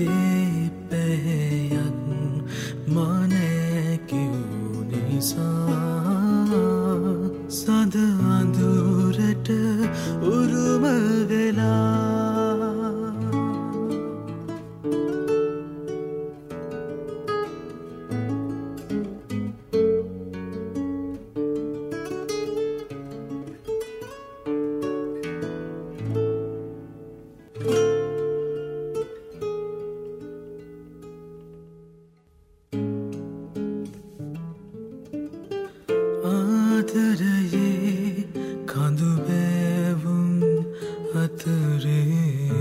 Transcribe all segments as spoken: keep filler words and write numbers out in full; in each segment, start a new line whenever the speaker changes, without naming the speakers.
ye peyak mane kyunisa sada andurata uruma vela ආදරයේ කඳු බෑවුම් අතරේ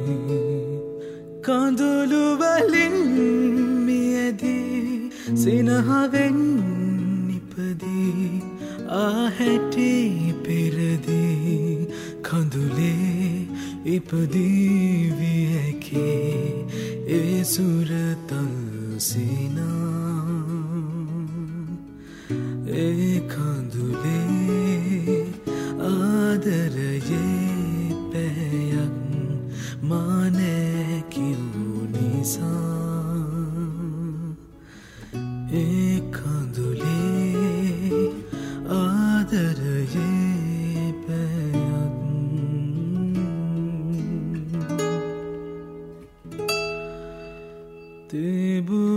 කඳුළු වලින් මියදී සිනහවෙන් නිපදී ආහැටි පෙරදී කඳුලේ ඉපදී වියකේ ඒ සුරතල් සිනා ඒ කඳුලේ ආදරයේ පැයක් මානෑ කිව් නිසා ඒ කඳුලේ ආදරයේ පැයක් තිබු